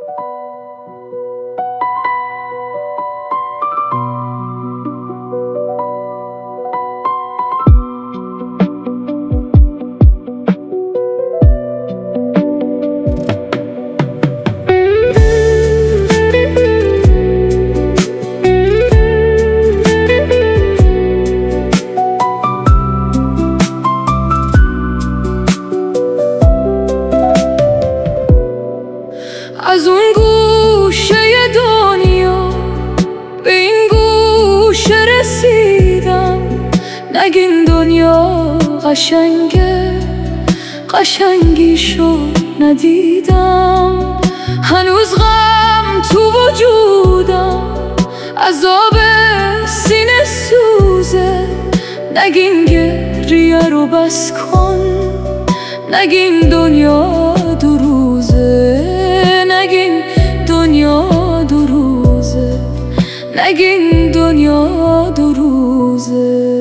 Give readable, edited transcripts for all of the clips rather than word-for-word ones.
از اون گوشه دنیا به این گوشه رسیدم، نگین دنیا قشنگه، قشنگیشو ندیدم. هنوز غم تو وجودم، عذاب سینه سوزه، نگین گریه رو بس کن، نگین دنیا دو روزه، نگین دنیا دو روزه، نگین دنیا دو روزه.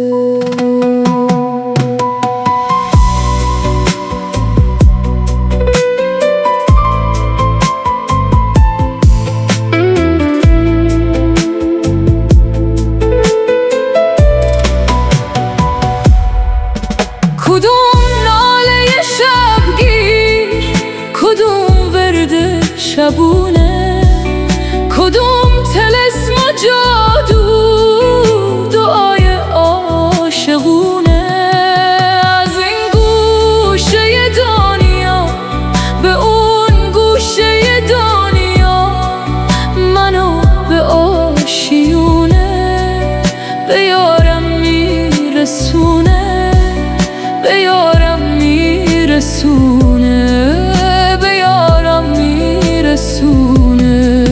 کدوم ناله شبگیر، کدوم ورد شبونه، کدوم طلسم جادو، دعای عاشقونه. از این گوشه دنیا به اون گوشه دنیا، منو به آشیونه به یارم میرسونه، به یارم میرسونه، به یارم میرسونه.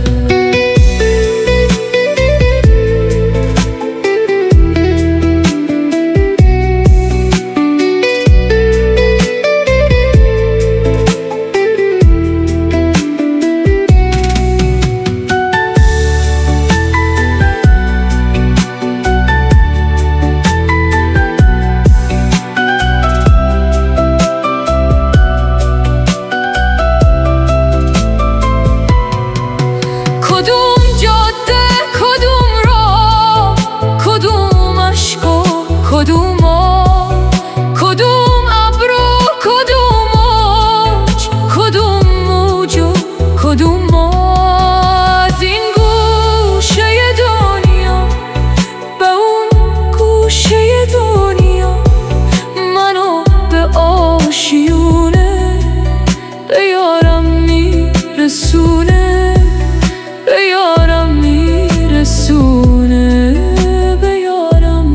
کدوم جاده، کدوم راه، کدوم عشق و کدوم آه، کدوم ابر و کدوم موج، کدوم موج و کدوم ماه. از این گوشه دنیا به اون گوشه دنیا، منو به آشیونه به یارم میرسونه، به یارم میرسونه، به یارم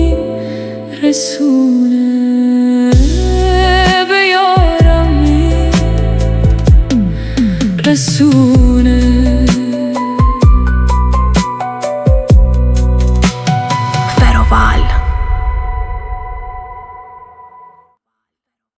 میرسونه، به یارم میرسونه.